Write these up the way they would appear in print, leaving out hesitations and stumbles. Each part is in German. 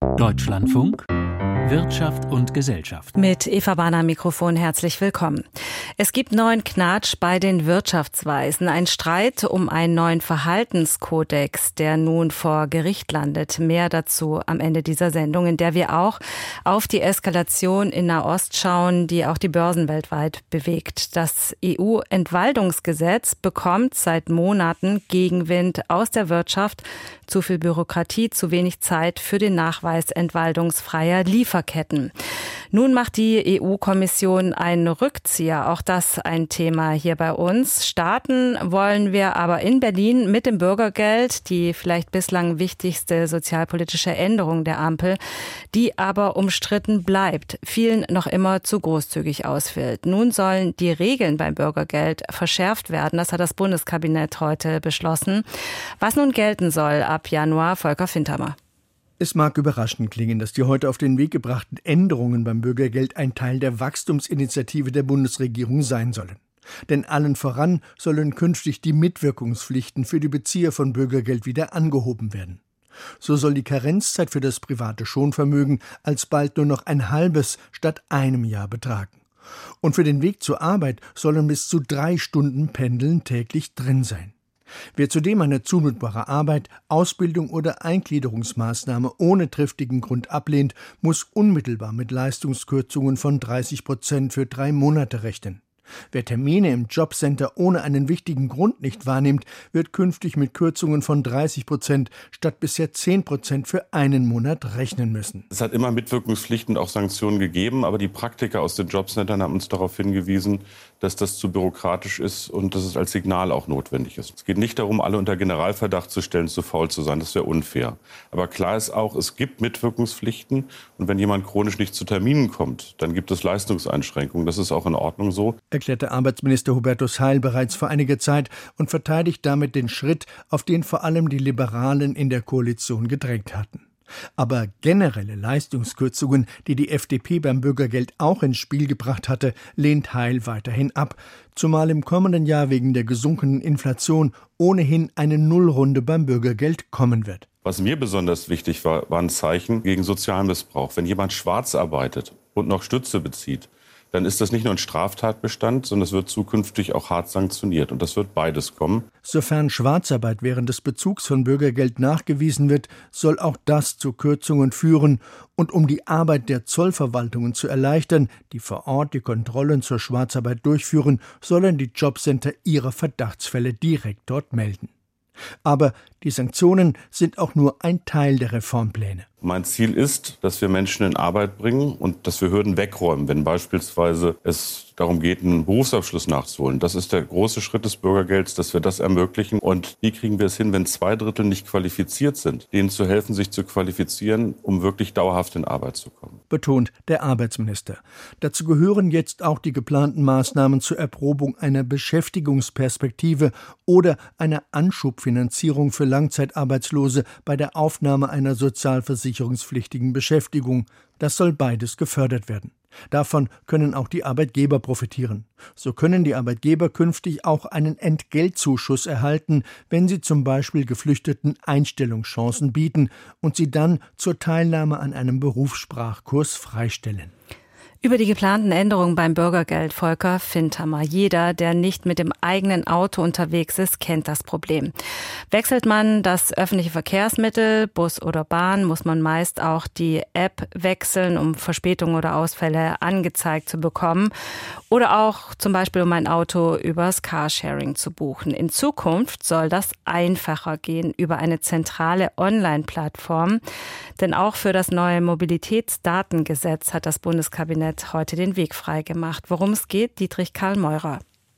Deutschlandfunk Wirtschaft und Gesellschaft. Mit Eva Bahner am Mikrofon, herzlich willkommen. Es gibt neuen Knatsch bei den Wirtschaftsweisen. Ein Streit um einen neuen Verhaltenskodex, der nun vor Gericht landet. Mehr dazu am Ende dieser Sendung, in der wir auch auf die Eskalation in Nahost schauen, die auch die Börsen weltweit bewegt. Das EU-Entwaldungsgesetz bekommt seit Monaten Gegenwind aus der Wirtschaft. Zu viel Bürokratie, zu wenig Zeit für den Nachweis entwaldungsfreier Lieferketten. Nun macht die EU-Kommission einen Rückzieher. Auch das ein Thema hier bei uns. Starten wollen wir aber in Berlin mit dem Bürgergeld, die vielleicht bislang wichtigste sozialpolitische Änderung der Ampel, die aber umstritten bleibt, vielen noch immer zu großzügig ausfällt. Nun sollen die Regeln beim Bürgergeld verschärft werden. Das hat das Bundeskabinett heute beschlossen. Was nun gelten soll ab Januar, Volker Fintermer. Es mag überraschend klingen, dass die heute auf den Weg gebrachten Änderungen beim Bürgergeld ein Teil der Wachstumsinitiative der Bundesregierung sein sollen. Denn allen voran sollen künftig die Mitwirkungspflichten für die Bezieher von Bürgergeld wieder angehoben werden. So soll die Karenzzeit für das private Schonvermögen alsbald nur noch ein halbes statt einem Jahr betragen. Und für den Weg zur Arbeit sollen bis zu 3 Stunden Pendeln täglich drin sein. Wer zudem eine zumutbare Arbeit, Ausbildung oder Eingliederungsmaßnahme ohne triftigen Grund ablehnt, muss unmittelbar mit Leistungskürzungen von 30% für 3 Monate rechnen. Wer Termine im Jobcenter ohne einen wichtigen Grund nicht wahrnimmt, wird künftig mit Kürzungen von 30% statt bisher 10% für einen Monat rechnen müssen. Es hat immer Mitwirkungspflichten und auch Sanktionen gegeben, aber die Praktiker aus den Jobcentern haben uns darauf hingewiesen, dass das zu bürokratisch ist und dass es als Signal auch notwendig ist. Es geht nicht darum, alle unter Generalverdacht zu stellen, zu faul zu sein. Das wäre unfair. Aber klar ist auch, es gibt Mitwirkungspflichten. Und wenn jemand chronisch nicht zu Terminen kommt, dann gibt es Leistungseinschränkungen. Das ist auch in Ordnung so. Erklärte Arbeitsminister Hubertus Heil bereits vor einiger Zeit und verteidigt damit den Schritt, auf den vor allem die Liberalen in der Koalition gedrängt hatten. Aber generelle Leistungskürzungen, die die FDP beim Bürgergeld auch ins Spiel gebracht hatte, lehnt Heil weiterhin ab. Zumal im kommenden Jahr wegen der gesunkenen Inflation ohnehin eine Nullrunde beim Bürgergeld kommen wird. Was mir besonders wichtig war, waren Zeichen gegen Sozialmissbrauch. Wenn jemand schwarz arbeitet und noch Stütze bezieht, dann ist das nicht nur ein Straftatbestand, sondern es wird zukünftig auch hart sanktioniert. Und das wird beides kommen. Sofern Schwarzarbeit während des Bezugs von Bürgergeld nachgewiesen wird, soll auch das zu Kürzungen führen. Und um die Arbeit der Zollverwaltungen zu erleichtern, die vor Ort die Kontrollen zur Schwarzarbeit durchführen, sollen die Jobcenter ihre Verdachtsfälle direkt dort melden. Aber die Sanktionen sind auch nur ein Teil der Reformpläne. Mein Ziel ist, dass wir Menschen in Arbeit bringen und dass wir Hürden wegräumen, wenn beispielsweise es darum geht, einen Berufsabschluss nachzuholen. Das ist der große Schritt des Bürgergelds, dass wir das ermöglichen. Und wie kriegen wir es hin, wenn 2/3 nicht qualifiziert sind, denen zu helfen, sich zu qualifizieren, um wirklich dauerhaft in Arbeit zu kommen? Betont der Arbeitsminister. Dazu gehören jetzt auch die geplanten Maßnahmen zur Erprobung einer Beschäftigungsperspektive oder einer Anschubfinanzierung für Langzeitarbeitslose bei der Aufnahme einer sozialversicherungspflichtigen Beschäftigung. Das soll beides gefördert werden. Davon können auch die Arbeitgeber profitieren. So können die Arbeitgeber künftig auch einen Entgeltzuschuss erhalten, wenn sie zum Beispiel Geflüchteten Einstellungschancen bieten und sie dann zur Teilnahme an einem Berufssprachkurs freistellen. Über die geplanten Änderungen beim Bürgergeld, Volker Fintermer. Jeder, der nicht mit dem eigenen Auto unterwegs ist, kennt das Problem. Wechselt man das öffentliche Verkehrsmittel, Bus oder Bahn, muss man meist auch die App wechseln, um Verspätungen oder Ausfälle angezeigt zu bekommen. Oder auch zum Beispiel, um ein Auto übers Carsharing zu buchen. In Zukunft soll das einfacher gehen über eine zentrale Online-Plattform. Denn auch für das neue Mobilitätsdatengesetz hat das Bundeskabinett heute den Weg freigemacht. Worum es geht, Dietrich Karl Meurer.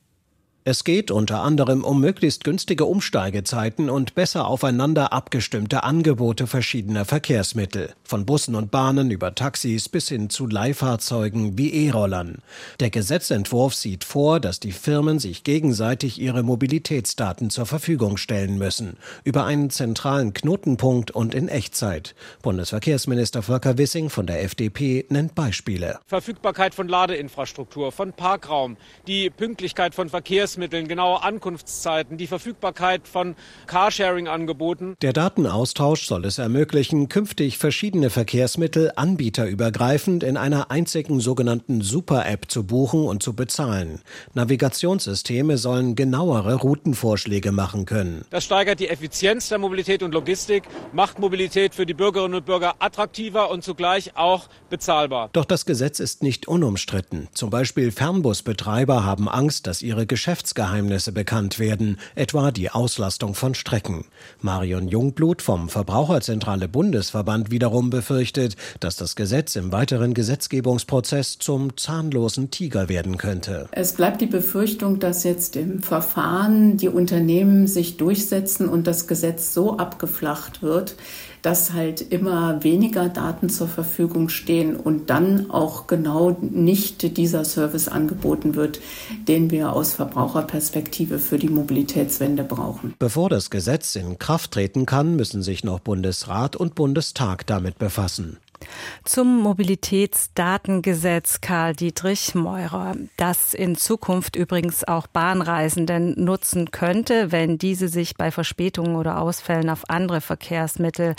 Es geht unter anderem um möglichst günstige Umsteigezeiten und besser aufeinander abgestimmte Angebote verschiedener Verkehrsmittel. Von Bussen und Bahnen über Taxis bis hin zu Leihfahrzeugen wie E-Rollern. Der Gesetzentwurf sieht vor, dass die Firmen sich gegenseitig ihre Mobilitätsdaten zur Verfügung stellen müssen. Über einen zentralen Knotenpunkt und in Echtzeit. Bundesverkehrsminister Volker Wissing von der FDP nennt Beispiele. Verfügbarkeit von Ladeinfrastruktur, von Parkraum, die Pünktlichkeit von Verkehrsmitteln Verkehrsmitteln, genaue Ankunftszeiten, die Verfügbarkeit von Carsharing-Angeboten. Der Datenaustausch soll es ermöglichen, künftig verschiedene Verkehrsmittel anbieterübergreifend in einer einzigen sogenannten Super-App zu buchen und zu bezahlen. Navigationssysteme sollen genauere Routenvorschläge machen können. Das steigert die Effizienz der Mobilität und Logistik, macht Mobilität für die Bürgerinnen und Bürger attraktiver und zugleich auch bezahlbar. Doch das Gesetz ist nicht unumstritten. Zum Beispiel Fernbusbetreiber haben Angst, dass ihre Geschäftsgeheimnisse bekannt werden, etwa die Auslastung von Strecken. Marion Jungblut vom Verbraucherzentrale Bundesverband wiederum befürchtet, dass das Gesetz im weiteren Gesetzgebungsprozess zum zahnlosen Tiger werden könnte. Es bleibt die Befürchtung, dass jetzt im Verfahren die Unternehmen sich durchsetzen und das Gesetz so abgeflacht wird, dass halt immer weniger Daten zur Verfügung stehen und dann auch genau nicht dieser Service angeboten wird, den wir aus Verbraucherperspektive für die Mobilitätswende brauchen. Bevor das Gesetz in Kraft treten kann, müssen sich noch Bundesrat und Bundestag damit befassen. Zum Mobilitätsdatengesetz Karl-Dietrich Meurer, das in Zukunft übrigens auch Bahnreisenden nutzen könnte, wenn diese sich bei Verspätungen oder Ausfällen auf andere Verkehrsmittel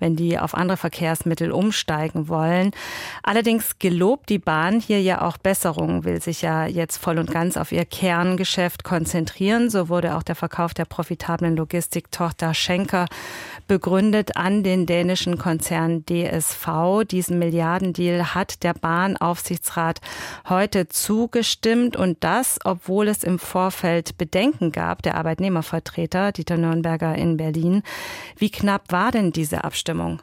umsteigen wollen. Allerdings gelobt die Bahn hier ja auch Besserungen, will sich ja jetzt voll und ganz auf ihr Kerngeschäft konzentrieren. So wurde auch der Verkauf der profitablen Logistiktochter Schenker begründet an den dänischen Konzern DSV. Diesen Milliardendeal hat der Bahnaufsichtsrat heute zugestimmt und das, obwohl es im Vorfeld Bedenken gab, der Arbeitnehmervertreter Dieter Nürnberger in Berlin. Wie knapp war denn diese Abstimmung?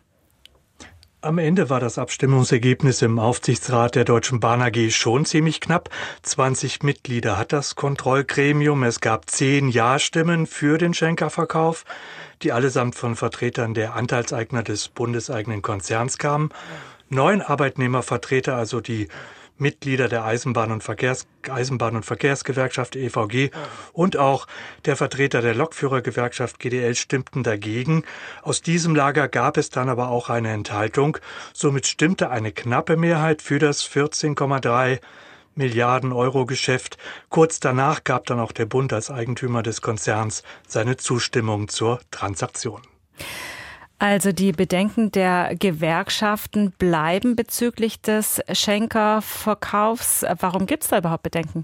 Am Ende war das Abstimmungsergebnis im Aufsichtsrat der Deutschen Bahn AG schon ziemlich knapp. 20 Mitglieder hat das Kontrollgremium. Es gab 10 Ja-Stimmen für den Schenker-Verkauf, die allesamt von Vertretern der Anteilseigner des bundeseigenen Konzerns kamen. 9 Arbeitnehmervertreter, also die Mitglieder der Eisenbahn- und Verkehrsgewerkschaft EVG und auch der Vertreter der Lokführergewerkschaft GDL stimmten dagegen. Aus diesem Lager gab es dann aber auch eine Enthaltung. Somit stimmte eine knappe Mehrheit für das 14,3 Milliarden Euro Geschäft. Kurz danach gab dann auch der Bund als Eigentümer des Konzerns seine Zustimmung zur Transaktion. Also die Bedenken der Gewerkschaften bleiben bezüglich des Schenker-Verkaufs. Warum gibt es da überhaupt Bedenken?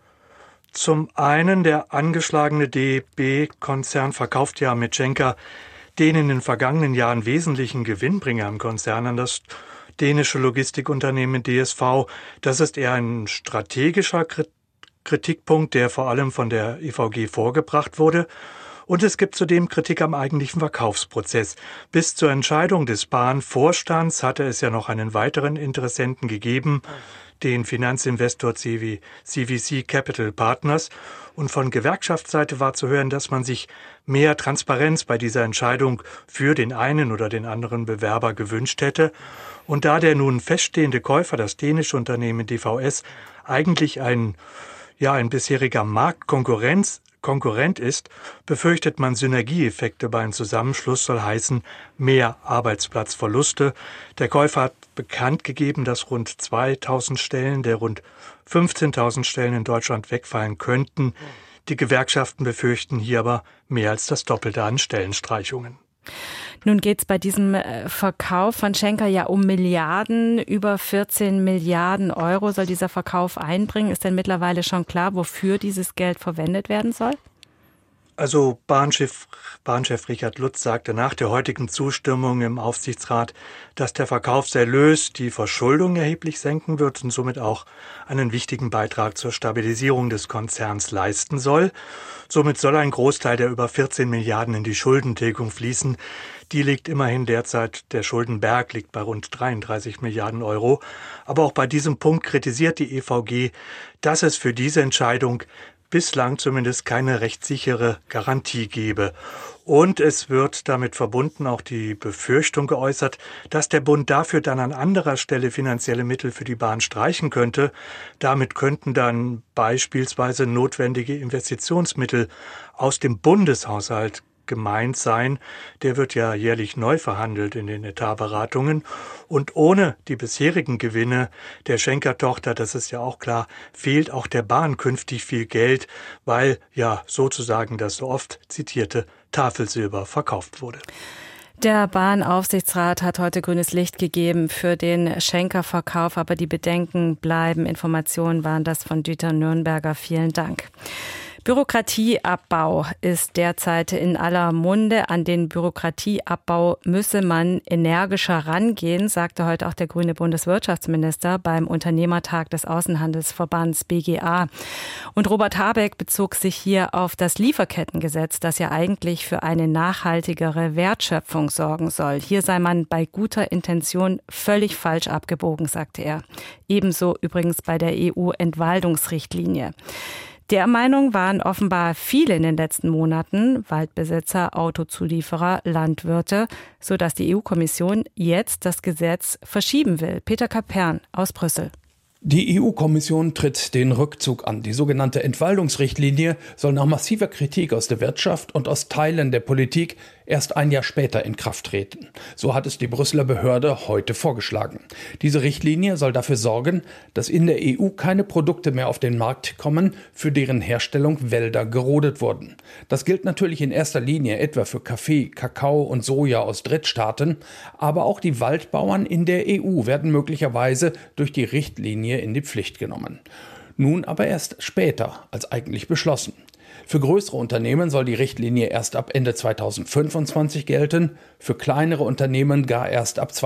Zum einen, der angeschlagene DB-Konzern verkauft ja mit Schenker den in den vergangenen Jahren wesentlichen Gewinnbringer im Konzern an das dänische Logistikunternehmen DSV. Das ist eher ein strategischer Kritikpunkt, der vor allem von der EVG vorgebracht wurde. Und es gibt zudem Kritik am eigentlichen Verkaufsprozess. Bis zur Entscheidung des Bahnvorstands hatte es ja noch einen weiteren Interessenten gegeben, den Finanzinvestor CVC Capital Partners. Und von Gewerkschaftsseite war zu hören, dass man sich mehr Transparenz bei dieser Entscheidung für den einen oder den anderen Bewerber gewünscht hätte. Und da der nun feststehende Käufer, das dänische Unternehmen DVS, eigentlich ein bisheriger Marktkonkurrent ist, befürchtet man Synergieeffekte beim Zusammenschluss, soll heißen mehr Arbeitsplatzverluste. Der Käufer hat bekannt gegeben, dass rund 2.000 Stellen der rund 15.000 Stellen in Deutschland wegfallen könnten. Die Gewerkschaften befürchten hier aber mehr als das Doppelte an Stellenstreichungen. Nun geht es bei diesem Verkauf von Schenker ja um Milliarden. Über 14 Milliarden Euro soll dieser Verkauf einbringen. Ist denn mittlerweile schon klar, wofür dieses Geld verwendet werden soll? Also Bahnchef Richard Lutz sagte nach der heutigen Zustimmung im Aufsichtsrat, dass der Verkaufserlös die Verschuldung erheblich senken wird und somit auch einen wichtigen Beitrag zur Stabilisierung des Konzerns leisten soll. Somit soll ein Großteil der über 14 Milliarden in die Schuldentilgung fließen. Die liegt immerhin derzeit, der Schuldenberg liegt bei rund 33 Milliarden Euro. Aber auch bei diesem Punkt kritisiert die EVG, dass es für diese Entscheidung bislang zumindest keine rechtssichere Garantie gebe. Und es wird damit verbunden auch die Befürchtung geäußert, dass der Bund dafür dann an anderer Stelle finanzielle Mittel für die Bahn streichen könnte. Damit könnten dann beispielsweise notwendige Investitionsmittel aus dem Bundeshaushalt gemeint sein. Der wird ja jährlich neu verhandelt in den Etatberatungen. Und ohne die bisherigen Gewinne der Schenker-Tochter, das ist ja auch klar, fehlt auch der Bahn künftig viel Geld, weil ja sozusagen das so oft zitierte Tafelsilber verkauft wurde. Der Bahnaufsichtsrat hat heute grünes Licht gegeben für den Schenker-Verkauf, aber die Bedenken bleiben. Informationen waren das von Dieter Nürnberger. Vielen Dank. Bürokratieabbau ist derzeit in aller Munde. An den Bürokratieabbau müsse man energischer rangehen, sagte heute auch der grüne Bundeswirtschaftsminister beim Unternehmertag des Außenhandelsverbands BGA. Und Robert Habeck bezog sich hier auf das Lieferkettengesetz, das ja eigentlich für eine nachhaltigere Wertschöpfung sorgen soll. Hier sei man bei guter Intention völlig falsch abgebogen, sagte er. Ebenso übrigens bei der EU-Entwaldungsrichtlinie. Der Meinung waren offenbar viele in den letzten Monaten, Waldbesitzer, Autozulieferer, Landwirte, sodass die EU-Kommission jetzt das Gesetz verschieben will. Peter Kapern aus Brüssel. Die EU-Kommission tritt den Rückzug an. Die sogenannte Entwaldungsrichtlinie soll nach massiver Kritik aus der Wirtschaft und aus Teilen der Politik erst ein Jahr später in Kraft treten. So hat es die Brüsseler Behörde heute vorgeschlagen. Diese Richtlinie soll dafür sorgen, dass in der EU keine Produkte mehr auf den Markt kommen, für deren Herstellung Wälder gerodet wurden. Das gilt natürlich in erster Linie etwa für Kaffee, Kakao und Soja aus Drittstaaten, aber auch die Waldbauern in der EU werden möglicherweise durch die Richtlinie in die Pflicht genommen. Nun aber erst später als eigentlich beschlossen. Für größere Unternehmen soll die Richtlinie erst ab Ende 2025 gelten, für kleinere Unternehmen gar erst ab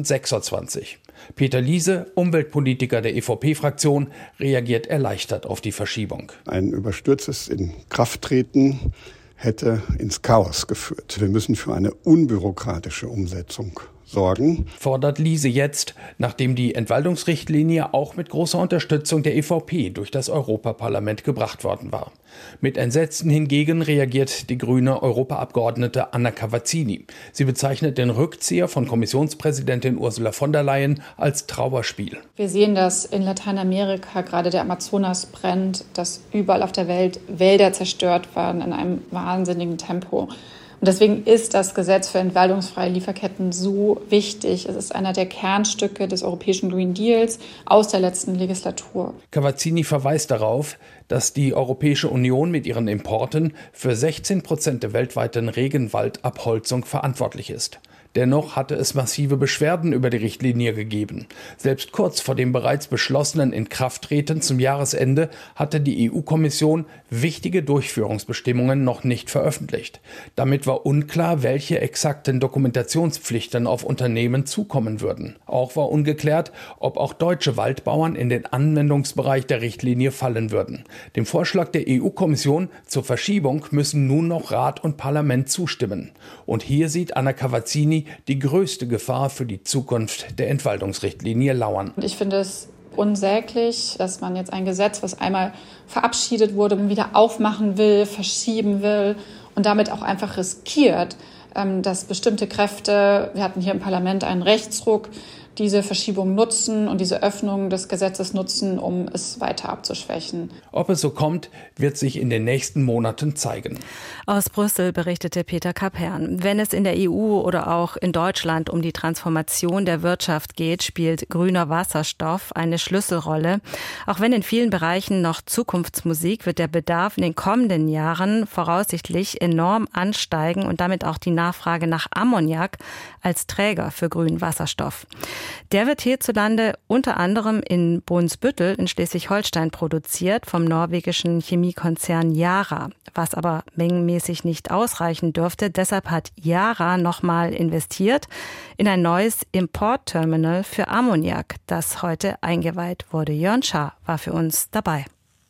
2026. Peter Liese, Umweltpolitiker der EVP-Fraktion, reagiert erleichtert auf die Verschiebung. Ein überstürztes Inkrafttreten hätte ins Chaos geführt. Wir müssen für eine unbürokratische Umsetzung sorgen. Fordert Liese jetzt, nachdem die Entwaldungsrichtlinie auch mit großer Unterstützung der EVP durch das Europaparlament gebracht worden war. Mit Entsetzen hingegen reagiert die grüne Europaabgeordnete Anna Cavazzini. Sie bezeichnet den Rückzieher von Kommissionspräsidentin Ursula von der Leyen als Trauerspiel. Wir sehen, dass in Lateinamerika gerade der Amazonas brennt, dass überall auf der Welt Wälder zerstört werden in einem wahnsinnigen Tempo. Und deswegen ist das Gesetz für entwaldungsfreie Lieferketten so wichtig. Es ist einer der Kernstücke des europäischen Green Deals aus der letzten Legislatur. Cavazzini verweist darauf, dass die Europäische Union mit ihren Importen für 16% der weltweiten Regenwaldabholzung verantwortlich ist. Dennoch hatte es massive Beschwerden über die Richtlinie gegeben. Selbst kurz vor dem bereits beschlossenen Inkrafttreten zum Jahresende hatte die EU-Kommission wichtige Durchführungsbestimmungen noch nicht veröffentlicht. Damit war unklar, welche exakten Dokumentationspflichten auf Unternehmen zukommen würden. Auch war ungeklärt, ob auch deutsche Waldbauern in den Anwendungsbereich der Richtlinie fallen würden. Dem Vorschlag der EU-Kommission zur Verschiebung müssen nun noch Rat und Parlament zustimmen. Und hier sieht Anna Cavazzini die größte Gefahr für die Zukunft der Entwaldungsrichtlinie lauern. Ich finde es unsäglich, dass man jetzt ein Gesetz, was einmal verabschiedet wurde, wieder aufmachen will, verschieben will und damit auch einfach riskiert, dass bestimmte Kräfte, wir hatten hier im Parlament einen Rechtsruck, diese Verschiebung nutzen und diese Öffnung des Gesetzes nutzen, um es weiter abzuschwächen. Ob es so kommt, wird sich in den nächsten Monaten zeigen. Aus Brüssel berichtete Peter Kapern. Wenn es in der EU oder auch in Deutschland um die Transformation der Wirtschaft geht, spielt grüner Wasserstoff eine Schlüsselrolle. Auch wenn in vielen Bereichen noch Zukunftsmusik, wird der Bedarf in den kommenden Jahren voraussichtlich enorm ansteigen und damit auch die Nachfrage nach Ammoniak als Träger für grünen Wasserstoff. Der wird hierzulande unter anderem in Brunsbüttel in Schleswig-Holstein produziert vom norwegischen Chemiekonzern Yara, was aber mengenmäßig nicht ausreichen dürfte. Deshalb hat Yara nochmal investiert in ein neues Importterminal für Ammoniak, das heute eingeweiht wurde. Jörn Schaar war für uns dabei.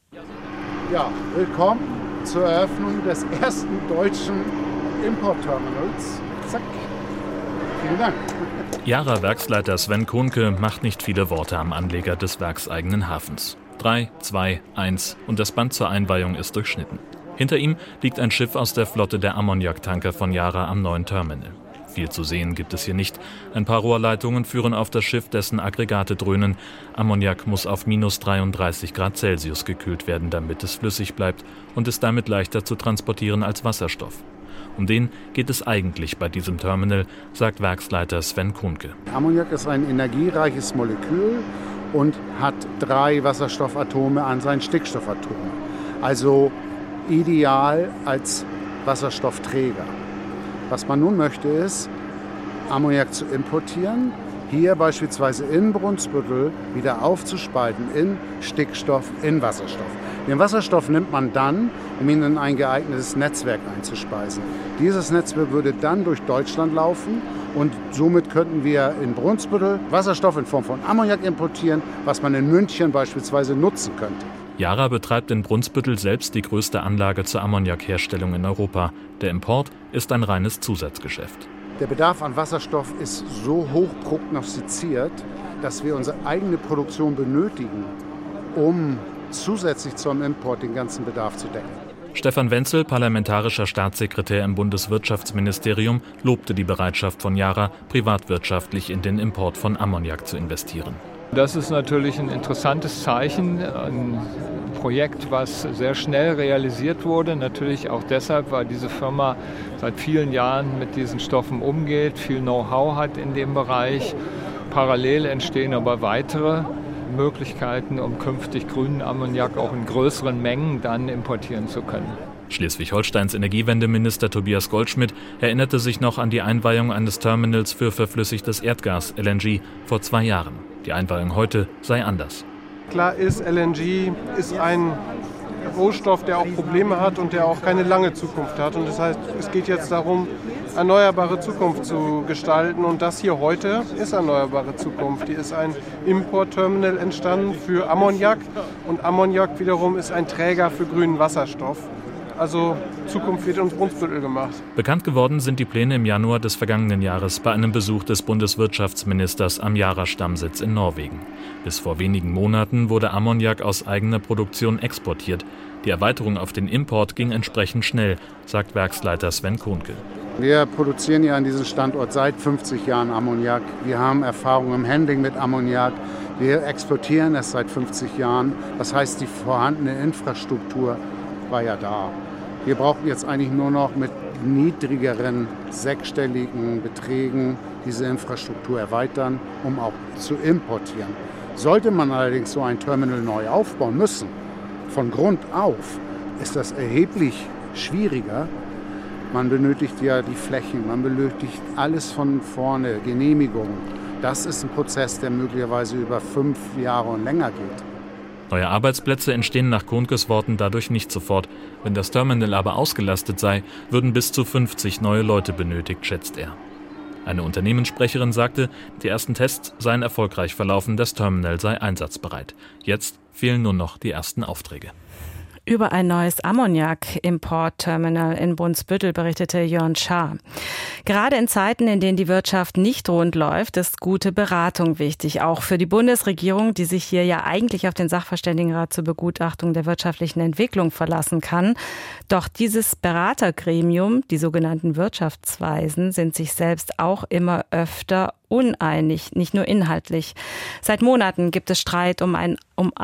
Ja, willkommen zur Eröffnung des ersten deutschen Importterminals. Zack. Vielen Dank. Yara-Werksleiter Sven Kohnke macht nicht viele Worte am Anleger des werkseigenen Hafens. 3, 2, 1 und das Band zur Einweihung ist durchschnitten. Hinter ihm liegt ein Schiff aus der Flotte der Ammoniaktanker von Yara am neuen Terminal. Viel zu sehen gibt es hier nicht. Ein paar Rohrleitungen führen auf das Schiff, dessen Aggregate dröhnen. Ammoniak muss auf minus 33 Grad Celsius gekühlt werden, damit es flüssig bleibt und ist damit leichter zu transportieren als Wasserstoff. Um den geht es eigentlich bei diesem Terminal, sagt Werksleiter Sven Kuhnke. Ammoniak ist ein energiereiches Molekül und hat 3 Wasserstoffatome an seinen Stickstoffatomen. Also ideal als Wasserstoffträger. Was man nun möchte, ist, Ammoniak zu importieren, hier beispielsweise in Brunsbüttel wieder aufzuspalten in Stickstoff, in Wasserstoff. Den Wasserstoff nimmt man dann, um ihn in ein geeignetes Netzwerk einzuspeisen. Dieses Netzwerk würde dann durch Deutschland laufen und somit könnten wir in Brunsbüttel Wasserstoff in Form von Ammoniak importieren, was man in München beispielsweise nutzen könnte. Yara betreibt in Brunsbüttel selbst die größte Anlage zur Ammoniakherstellung in Europa. Der Import ist ein reines Zusatzgeschäft. Der Bedarf an Wasserstoff ist so hoch prognostiziert, dass wir unsere eigene Produktion benötigen, um zusätzlich zum Import den ganzen Bedarf zu decken. Stefan Wenzel, parlamentarischer Staatssekretär im Bundeswirtschaftsministerium, lobte die Bereitschaft von Yara, privatwirtschaftlich in den Import von Ammoniak zu investieren. Das ist natürlich ein interessantes Zeichen, ein Projekt, was sehr schnell realisiert wurde. Natürlich auch deshalb, weil diese Firma seit vielen Jahren mit diesen Stoffen umgeht, viel Know-how hat in dem Bereich. Parallel entstehen aber weitere Möglichkeiten, um künftig grünen Ammoniak auch in größeren Mengen dann importieren zu können. Schleswig-Holsteins Energiewendeminister Tobias Goldschmidt erinnerte sich noch an die Einweihung eines Terminals für verflüssigtes Erdgas, LNG, vor 2 Jahren. Die Einweihung heute sei anders. Klar ist, LNG ist ein Rohstoff, der auch Probleme hat und der auch keine lange Zukunft hat. Und das heißt, es geht jetzt darum, erneuerbare Zukunft zu gestalten. Und das hier heute ist erneuerbare Zukunft. Hier ist ein Importterminal entstanden für Ammoniak. Und Ammoniak wiederum ist ein Träger für grünen Wasserstoff. Also Zukunft wird in Brunsbüttel gemacht. Bekannt geworden sind die Pläne im Januar des vergangenen Jahres bei einem Besuch des Bundeswirtschaftsministers am Yara-Stammsitz in Norwegen. Bis vor wenigen Monaten wurde Ammoniak aus eigener Produktion exportiert. Die Erweiterung auf den Import ging entsprechend schnell, sagt Werksleiter Sven Kuhnke. Wir produzieren ja an diesem Standort seit 50 Jahren Ammoniak. Wir haben Erfahrung im Handling mit Ammoniak. Wir exportieren es seit 50 Jahren. Das heißt, die vorhandene Infrastruktur war ja da. Wir brauchen jetzt eigentlich nur noch mit niedrigeren sechsstelligen Beträgen diese Infrastruktur erweitern, um auch zu importieren. Sollte man allerdings so ein Terminal neu aufbauen müssen, von Grund auf, ist das erheblich schwieriger. Man benötigt ja die Flächen, man benötigt alles von vorne, Genehmigungen. Das ist ein Prozess, der möglicherweise über 5 Jahre und länger geht. Neue Arbeitsplätze entstehen nach Kuhnkes Worten dadurch nicht sofort. Wenn das Terminal aber ausgelastet sei, würden bis zu 50 neue Leute benötigt, schätzt er. Eine Unternehmenssprecherin sagte, die ersten Tests seien erfolgreich verlaufen, das Terminal sei einsatzbereit. Jetzt fehlen nur noch die ersten Aufträge. Über ein neues Ammoniak-Import-Terminal in Brunsbüttel berichtete Jörn Schaar. Gerade in Zeiten, in denen die Wirtschaft nicht rund läuft, ist gute Beratung wichtig. Auch für die Bundesregierung, die sich hier ja eigentlich auf den Sachverständigenrat zur Begutachtung der wirtschaftlichen Entwicklung verlassen kann. Doch dieses Beratergremium, die sogenannten Wirtschaftsweisen, sind sich selbst auch immer öfter uneinig, nicht nur inhaltlich. Seit Monaten gibt es Streit um ein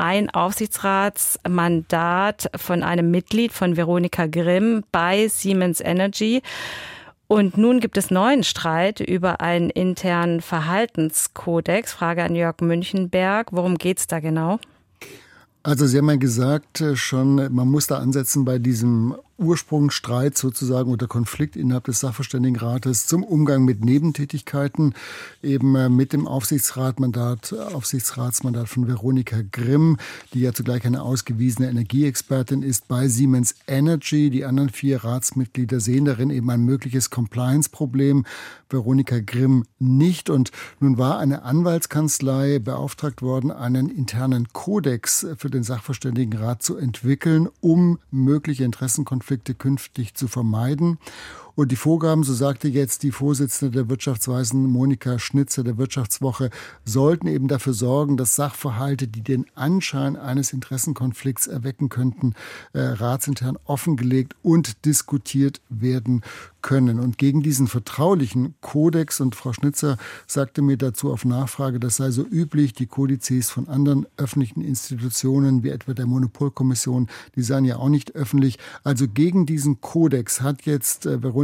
Aufsichtsratsmandat von einem Mitglied von Veronika Grimm bei Siemens Energy. Und nun gibt es neuen Streit über einen internen Verhaltenskodex. Frage an Jörg Münchenberg. Worum geht's da genau? Also Sie haben ja gesagt schon, man muss da ansetzen bei diesem Ursprungsstreit sozusagen oder Konflikt innerhalb des Sachverständigenrates zum Umgang mit Nebentätigkeiten, eben mit dem Aufsichtsratsmandat von Veronika Grimm, die ja zugleich eine ausgewiesene Energieexpertin ist bei Siemens Energy. Die anderen 4 Ratsmitglieder sehen darin eben ein mögliches Compliance-Problem. Veronika Grimm nicht. Und nun war eine Anwaltskanzlei beauftragt worden, einen internen Kodex für den Sachverständigenrat zu entwickeln, um mögliche Interessenkonflikte künftig zu vermeiden. Und die Vorgaben, so sagte jetzt die Vorsitzende der Wirtschaftsweisen Monika Schnitzer der Wirtschaftswoche, sollten eben dafür sorgen, dass Sachverhalte, die den Anschein eines Interessenkonflikts erwecken könnten, ratsintern offengelegt und diskutiert werden können. Und gegen diesen vertraulichen Kodex, und Frau Schnitzer sagte mir dazu auf Nachfrage, das sei so üblich, die Kodizes von anderen öffentlichen Institutionen, wie etwa der Monopolkommission, die seien ja auch nicht öffentlich. Also gegen diesen Kodex hat jetzt Veronika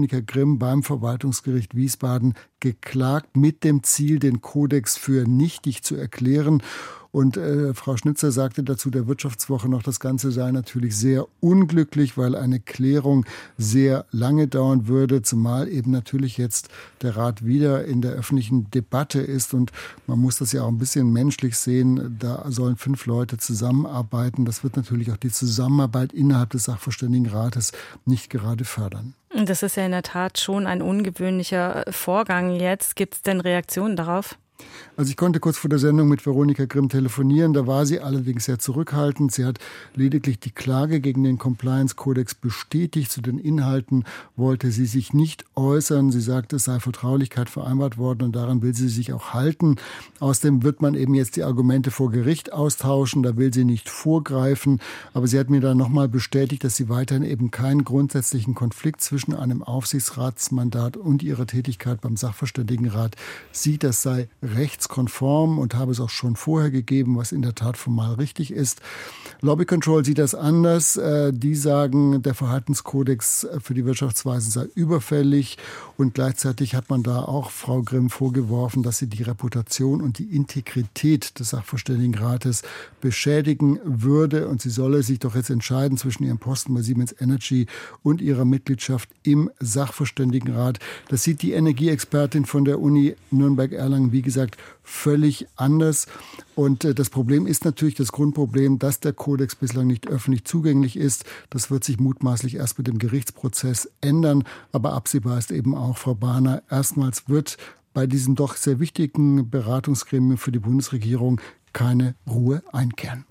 Veronika Grimm beim Verwaltungsgericht Wiesbaden geklagt mit dem Ziel, den Kodex für nichtig zu erklären. Und Frau Schnitzer sagte dazu der Wirtschaftswoche noch, das Ganze sei natürlich sehr unglücklich, weil eine Klärung sehr lange dauern würde, zumal eben natürlich jetzt der Rat wieder in der öffentlichen Debatte ist. Und man muss das ja auch ein bisschen menschlich sehen. Da sollen 5 Leute zusammenarbeiten. Das wird natürlich auch die Zusammenarbeit innerhalb des Sachverständigenrates nicht gerade fördern. Das ist ja in der Tat schon ein ungewöhnlicher Vorgang jetzt. Gibt es denn Reaktionen darauf? Also ich konnte kurz vor der Sendung mit Veronika Grimm telefonieren, da war sie allerdings sehr zurückhaltend. Sie hat lediglich die Klage gegen den Compliance-Kodex bestätigt. Zu den Inhalten wollte sie sich nicht äußern. Sie sagte, es sei Vertraulichkeit vereinbart worden und daran will sie sich auch halten. Außerdem wird man eben jetzt die Argumente vor Gericht austauschen, da will sie nicht vorgreifen. Aber sie hat mir dann nochmal bestätigt, dass sie weiterhin eben keinen grundsätzlichen Konflikt zwischen einem Aufsichtsratsmandat und ihrer Tätigkeit beim Sachverständigenrat sieht. Das sei rechtskonform und habe es auch schon vorher gegeben, was in der Tat formal richtig ist. Lobby Control sieht das anders. Die sagen, der Verhaltenskodex für die Wirtschaftsweisen sei überfällig und gleichzeitig hat man da auch Frau Grimm vorgeworfen, dass sie die Reputation und die Integrität des Sachverständigenrates beschädigen würde und sie solle sich doch jetzt entscheiden zwischen ihrem Posten bei Siemens Energy und ihrer Mitgliedschaft im Sachverständigenrat. Das sieht die Energieexpertin von der Uni Nürnberg-Erlangen, wie gesagt, völlig anders. Und das Problem ist natürlich das Grundproblem, dass der Kodex bislang nicht öffentlich zugänglich ist. Das wird sich mutmaßlich erst mit dem Gerichtsprozess ändern. Aber absehbar ist eben auch, Frau Bahner, erstmals wird bei diesem doch sehr wichtigen Beratungsgremium für die Bundesregierung keine Ruhe einkehren.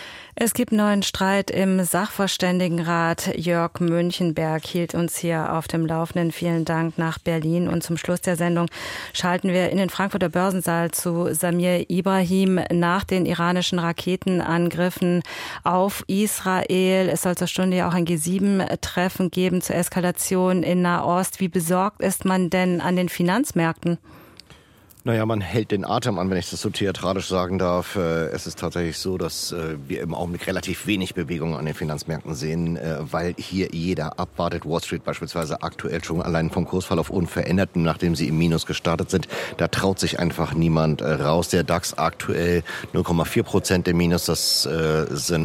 Es gibt neuen Streit im Sachverständigenrat. Jörg Münchenberg hielt uns hier auf dem Laufenden. Vielen Dank nach Berlin. Und zum Schluss der Sendung schalten wir in den Frankfurter Börsensaal zu Samir Ibrahim nach den iranischen Raketenangriffen auf Israel. Es soll zur Stunde ja auch ein G7-Treffen geben zur Eskalation in Nahost. Wie besorgt ist man denn an den Finanzmärkten? Naja, man hält den Atem an, wenn ich das so theatralisch sagen darf. Es ist tatsächlich so, dass wir im Augenblick relativ wenig Bewegung an den Finanzmärkten sehen, weil hier jeder abwartet. Wall Street beispielsweise aktuell schon allein vom Kursfall auf unverändert, nachdem sie im Minus gestartet sind. Da traut sich einfach niemand raus. Der DAX aktuell 0,4% im Minus. Das sind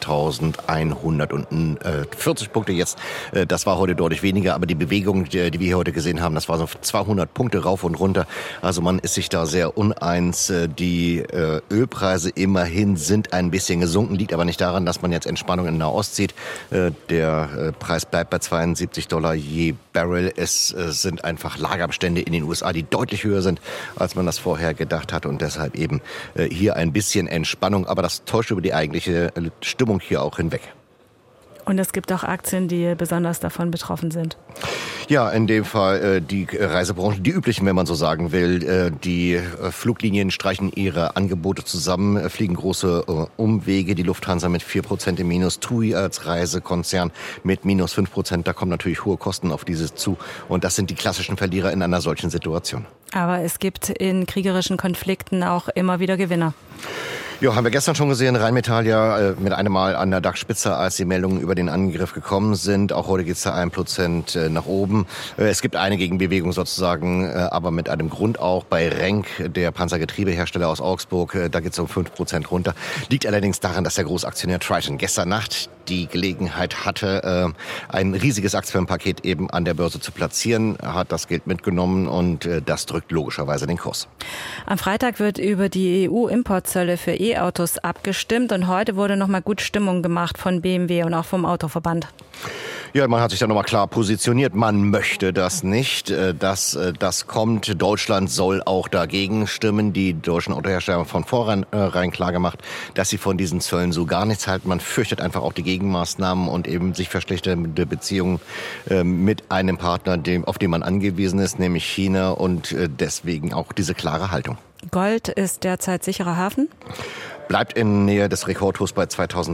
19.140 Punkte jetzt. Das war heute deutlich weniger, aber die Bewegung, die wir hier heute gesehen haben, das war so 200 Punkte rauf und runter. Also man ist sich da sehr uneins. Die Ölpreise immerhin sind ein bisschen gesunken, liegt aber nicht daran, dass man jetzt Entspannung in Nahost sieht. Der Preis bleibt bei $72 je Barrel. Es sind einfach Lagerbestände in den USA, die deutlich höher sind, als man das vorher gedacht hat und deshalb eben hier ein bisschen Entspannung. Aber das täuscht über die eigentliche Stimmung hier auch hinweg. Und es gibt auch Aktien, die besonders davon betroffen sind. Ja, in dem Fall die Reisebranche, die üblichen, wenn man so sagen will. Die Fluglinien streichen ihre Angebote zusammen, fliegen große Umwege. Die Lufthansa mit 4% im Minus, TUI als Reisekonzern mit minus 5%. Da kommen natürlich hohe Kosten auf diese zu. Und das sind die klassischen Verlierer in einer solchen Situation. Aber es gibt in kriegerischen Konflikten auch immer wieder Gewinner. Ja, haben wir gestern schon gesehen, Rheinmetall ja mit einem Mal an der DAX-Spitze, als die Meldungen über den Angriff gekommen sind. Auch heute geht's da 1% nach oben. Es gibt eine Gegenbewegung sozusagen, aber mit einem Grund auch bei Renk, der Panzergetriebehersteller aus Augsburg. Da geht's um 5% runter. Liegt allerdings daran, dass der Großaktionär Triton gestern Nacht die Gelegenheit hatte, ein riesiges Aktienpaket eben an der Börse zu platzieren, hat das Geld mitgenommen und das drückt logischerweise den Kurs. Am Freitag wird über die EU-Importzölle für E-Autos abgestimmt und heute wurde nochmal gut Stimmung gemacht von BMW und auch vom Autoverband. Ja, man hat sich da nochmal klar positioniert. Man möchte das nicht, dass das kommt. Deutschland soll auch dagegen stimmen. Die deutschen Autohersteller haben von vornherein klar gemacht, dass sie von diesen Zöllen so gar nichts halten. Man fürchtet einfach auch die Gegenmaßnahmen und eben sich verschlechternde Beziehungen mit einem Partner, auf den man angewiesen ist, nämlich China, und deswegen auch diese klare Haltung. Gold ist derzeit sicherer Hafen? Bleibt in Nähe des Rekordhochs bei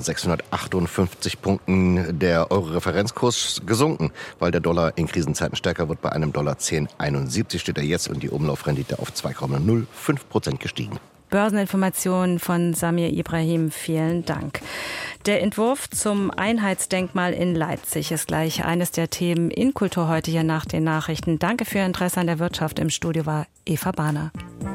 2.658 Punkten. Der Euro-Referenzkurs gesunken, weil der Dollar in Krisenzeiten stärker wird. Bei einem $10,71 steht er jetzt und die Umlaufrendite auf 2,05% gestiegen. Börseninformationen von Samir Ibrahim. Vielen Dank. Der Entwurf zum Einheitsdenkmal in Leipzig ist gleich eines der Themen in Kultur heute hier nach den Nachrichten. Danke für Ihr Interesse an der Wirtschaft. Im Studio war Eva Bahner.